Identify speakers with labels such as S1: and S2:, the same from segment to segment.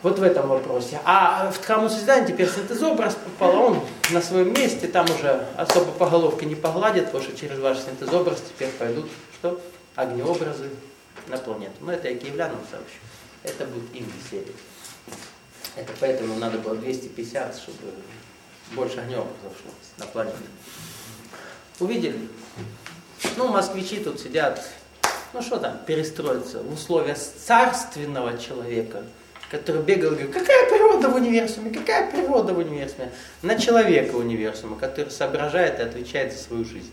S1: Вот в этом вопросе. А в храму созидания теперь синтезообраз попал, он на своем месте, там уже особо по головке не погладят, потому что через ваш синтезообраз теперь пойдут что? Огнеобразы на планету. Но это я киевлянам сообщу. Это будет им веселье. Это поэтому надо было 250, чтобы больше огнеобразов шло на планету. Увидели? Ну, москвичи тут сидят, ну что там, перестроиться в условия царственного человека, который бегал и говорил, какая природа в универсуме, какая природа в универсуме, на человека универсума, который соображает и отвечает за свою жизнь.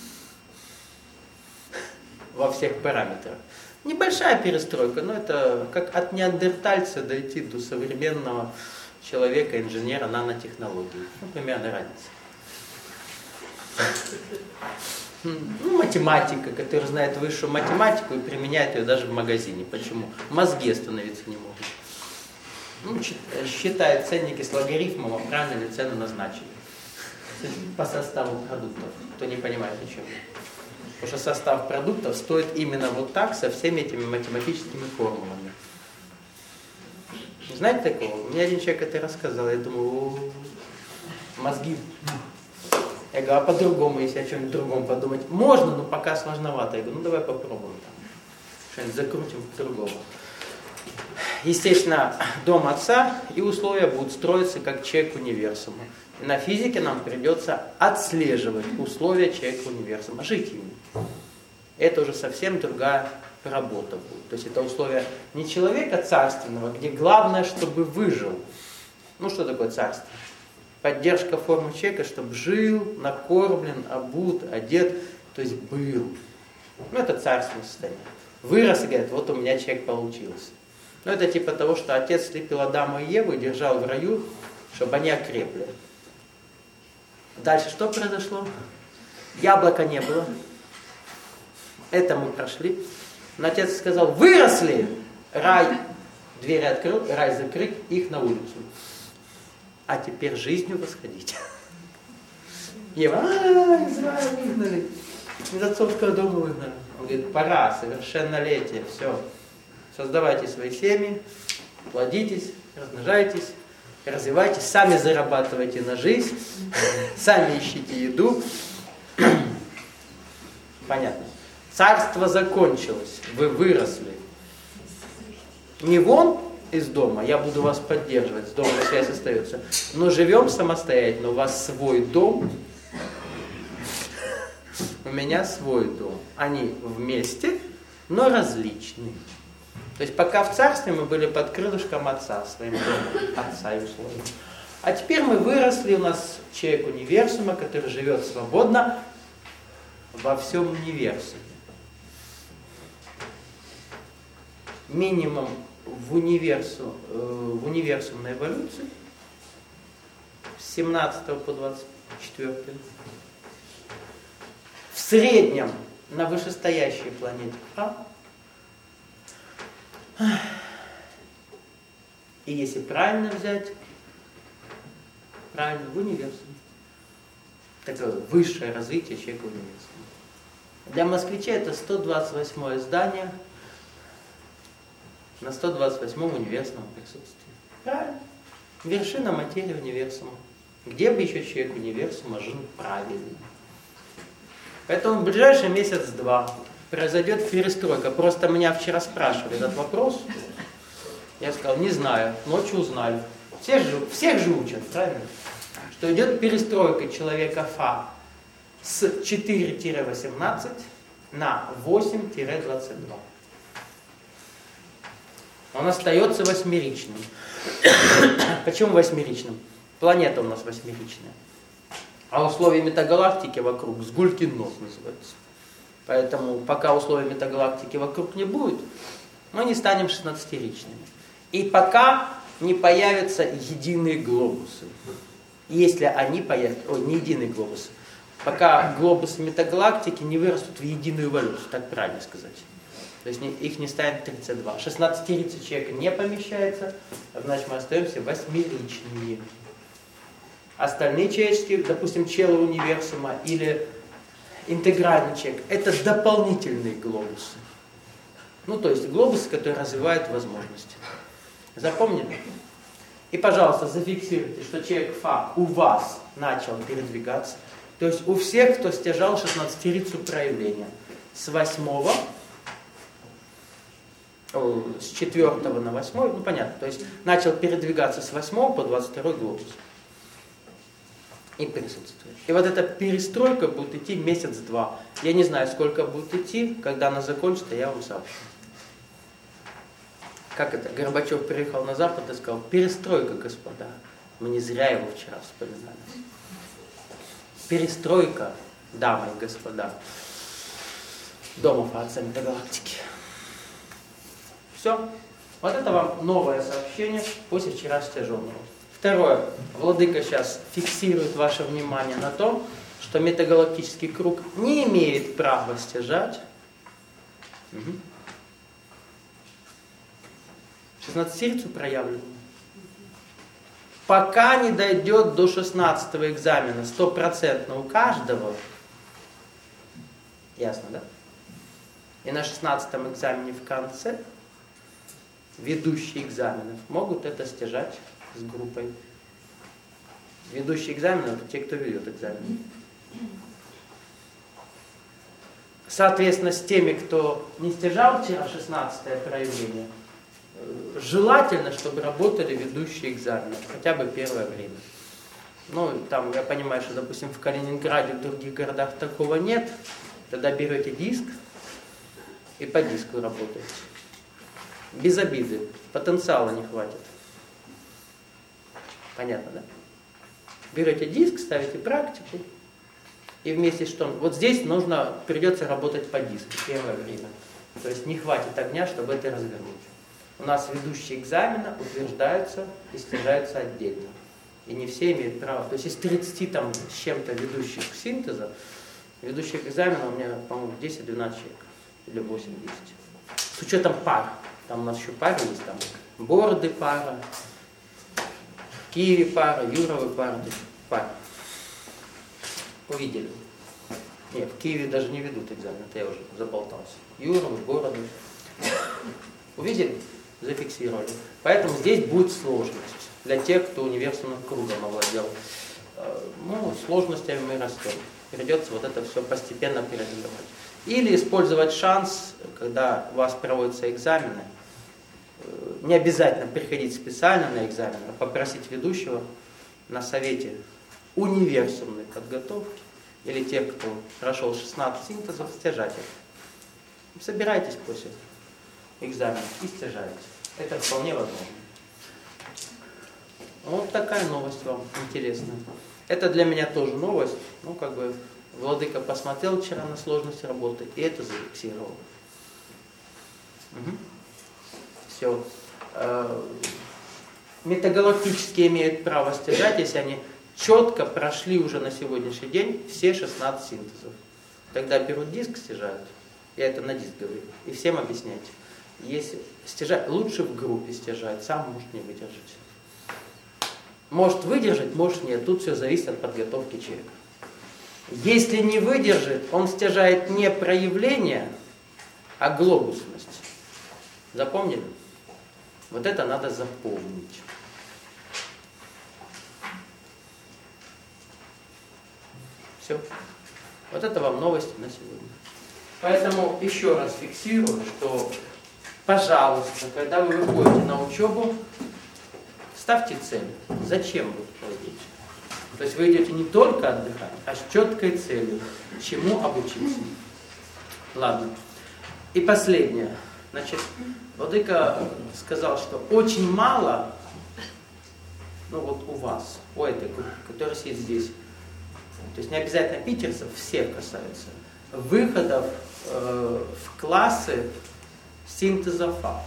S1: Во всех параметрах. Небольшая перестройка, но это как от неандертальца дойти до современного человека, инженера нанотехнологий. Ну, примерно разница. Ну, математика, который знает высшую математику и применяет ее даже в магазине. Почему? Мозги остановиться не могут. Ну, считает ценники с логарифмом, а правильно ли цену назначили. По составу продуктов. Кто не понимает ничего. Потому что состав продуктов стоит именно вот так, со всеми этими математическими формулами. Не знаете такого? Мне один человек это рассказал, я думаю, мозги. Я говорю, а по-другому, если о чем-нибудь другом подумать? Можно, но пока сложновато. Я говорю, ну давай попробуем там. Что-нибудь закрутим по-другому. Естественно, дом отца и условия будут строиться как человек универсума. И на физике нам придется отслеживать условия человека универсума, жить ими. Это уже совсем другая работа будет. То есть это условия не человека царственного, где главное, чтобы выжил. Ну что такое царство? Поддержка формы человека, чтобы жил, накормлен, обут, одет, то есть был. Ну это царственное состояние. Вырос и говорит, вот у меня человек получился. Ну это типа того, что отец слепил Адама и Еву и держал в раю, чтобы они окрепли. Дальше что произошло? Яблока не было. Это мы прошли. Но отец сказал, выросли! Рай, двери открыл, рай закрыт, их на улицу. А теперь жизнью восходить. Ева, Израиль выгнали. Из отцовского дома выгнали. Он говорит, пора, совершеннолетие, все. Создавайте свои семьи, плодитесь, размножайтесь, развивайтесь, сами зарабатывайте на жизнь, сами ищите еду. Понятно. Царство закончилось, вы выросли. Не вон из дома, я буду вас поддерживать, с домом связь остается, но живем самостоятельно, у вас свой дом, у меня свой дом. Они вместе, но различные. То есть пока в царстве мы были под крылышком отца, своим домом, отца и условием. А теперь мы выросли, у нас человек универсума, который живет свободно во всем универсуме. Минимум в универсумной эволюции с 17 по 24. В среднем на вышестоящей планете и если правильно взять, правильно, в универсуме. Такое высшее развитие человека в универсуме. Для москвичей это 128 здание на 128-м универсумном присутствии. Правильно. Вершина материи универсума. Где бы еще человек универсума жил правильно. Поэтому в ближайший месяц-два произойдет перестройка. Просто меня вчера спрашивали этот вопрос. Я сказал, не знаю, ночью узнали. Всех же учат, правильно? Что идет перестройка человека Фа с 4-18 на 8-22. Он остается восьмеричным. Почему восьмеричным? Планета у нас восьмеричная. А условия метагалактики вокруг Сгулькин нос называется. Поэтому пока условия метагалактики вокруг не будет, мы не станем 16-ричными. И пока не появятся единые глобусы. Если они появятся, не единые глобусы, пока глобусы метагалактики не вырастут в единую эволюцию, так правильно сказать. То есть их не станет 32. 16-рицый человек не помещается, значит мы остаемся восьмеричными. Остальные человеческие, допустим, челы универсума или интегральный человек, это дополнительные глобусы. Ну, то есть глобусы, которые развивают возможности. Запомнили? И, пожалуйста, зафиксируйте, что человек Фа у вас начал передвигаться. То есть у всех, кто стяжал 16-рицу проявления. С 8-го, с 4 на 8, ну понятно, то есть начал передвигаться с 8 по 22 глобус. И присутствует. И вот эта перестройка будет идти месяц-два. Я не знаю, сколько будет идти, когда она закончится, я вам сообщу. Как это? Горбачев приехал на Запад и сказал: перестройка, господа. Мы не зря его вчера вспоминали. Перестройка, дамы и господа, Дома Франца Метагалактики. Все. Вот это вам новое сообщение после вчера стяженного. Второе. Владыка сейчас фиксирует ваше внимание на том, что метагалактический круг не имеет права стяжать 16-рицу проявленную. Пока не дойдет до 16-го экзамена 100% у каждого. Ясно, да? И на 16-м экзамене в конце ведущие экзаменов могут это стяжать с группой. Ведущие экзамены — это те, кто ведет экзамен. Соответственно, с теми, кто не стяжал вчера 16-е проявление, желательно, чтобы работали ведущие экзамены, хотя бы первое время. Ну, там, я понимаю, что, допустим, в Калининграде, в других городах такого нет. Тогда берете диск и по диску работаете. Без обиды. Потенциала не хватит. Понятно, да? Берете диск, ставите практику. И вместе с что? Вот здесь придется работать по диску первое время. То есть не хватит огня, чтобы это развернуть. У нас ведущие экзамена утверждаются и стяжаются отдельно. И не все имеют право. То есть из 30 там с чем-то ведущих синтеза, ведущих экзамена у меня, по-моему, 10-12 человек. Или 8-10. С учетом пар. Там у нас еще пары есть. Там Бороды пара, Киеве пара, Юровы пара. Пара. Увидели. Нет, в Киеве даже не ведут экзамен. Это я уже заболтался. Юровы, Бороды. Увидели? Зафиксировали. Поэтому здесь будет сложность для тех, кто универсальным кругом овладел. Ну, сложностями мы растем. Придется вот это все постепенно переделывать. Или использовать шанс, когда у вас проводятся экзамены, не обязательно приходить специально на экзамен, а попросить ведущего на совете универсальной подготовки или тех, кто прошел 16 синтезов, стяжать их. Собирайтесь после экзамен и стяжаете. Это вполне возможно. Вот такая новость вам интересная. Это для меня тоже новость. Ну, как бы, Владыка посмотрел вчера на сложность работы и это зафиксировал. Все. Метагалактические имеют право стяжать, если они четко прошли уже на сегодняшний день все 16 синтезов. Тогда берут диск, стяжают. Я это на диск говорю. И всем объясняйте. Если стяжать, лучше в группе стяжать, сам может не выдержать. Может выдержать, может нет. Тут все зависит от подготовки человека. Если не выдержит, он стяжает не проявление, а глобусность. Запомнили? Вот это надо запомнить. Все. Вот это вам новости на сегодня. Поэтому еще раз фиксирую, что, пожалуйста, когда вы выходите на учебу, ставьте цель. Зачем вы ходите? То есть вы идете не только отдыхать, а с четкой целью. Чему обучиться? Ладно. И последнее. Значит, Владыка сказал, что очень мало, ну вот у вас, у этой группы, которая сидит здесь, то есть не обязательно питерцев, всех касается, выходов в классы синтеза Фа.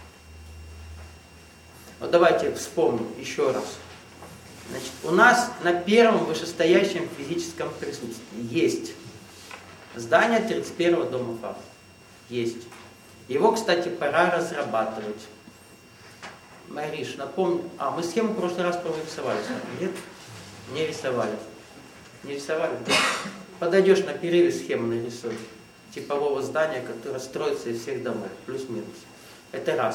S1: Вот давайте вспомним еще раз. Значит, у нас на первом вышестоящем физическом присутствии есть здание 31-го дома Фа. Есть. Его, кстати, пора разрабатывать. Мариш, напомню. Мы схему в прошлый раз рисовали с вами, нет? Не рисовали. Не рисовали? Подойдешь на перерыве, схему нарисуй. Типового здания, которое строится из всех домов. Плюс-минус. Это раз.